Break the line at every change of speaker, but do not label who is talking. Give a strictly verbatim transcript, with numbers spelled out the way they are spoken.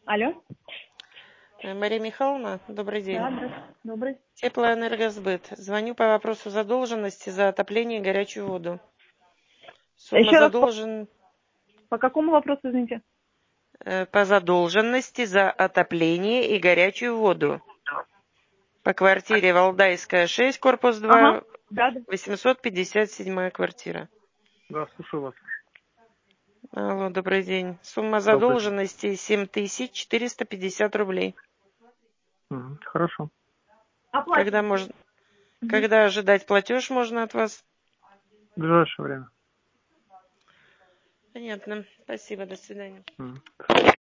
Алло.
Мария Михайловна, добрый день.
Да, да, добрый.
Теплоэнергосбыт. Звоню по вопросу задолженности за отопление и горячую воду. Сумма
Еще раз, по,
задолжен...
по какому вопросу, извините?
э, по задолженности за отопление и горячую воду. По квартире Валдайская, шесть, корпус
Ага,
два,
да, да.
восемьсот пятьдесят седьмая квартира.
Да, слушаю вас.
Алло, добрый день. Сумма
Добрый день.
задолженности семь тысяч четыреста пятьдесят рублей.
Мгм, хорошо.
Когда
Оплачивайте.
можно...
Угу.
Когда ожидать платеж можно от вас?
В ближайшее время.
Понятно. Спасибо, до свидания.
Мгм.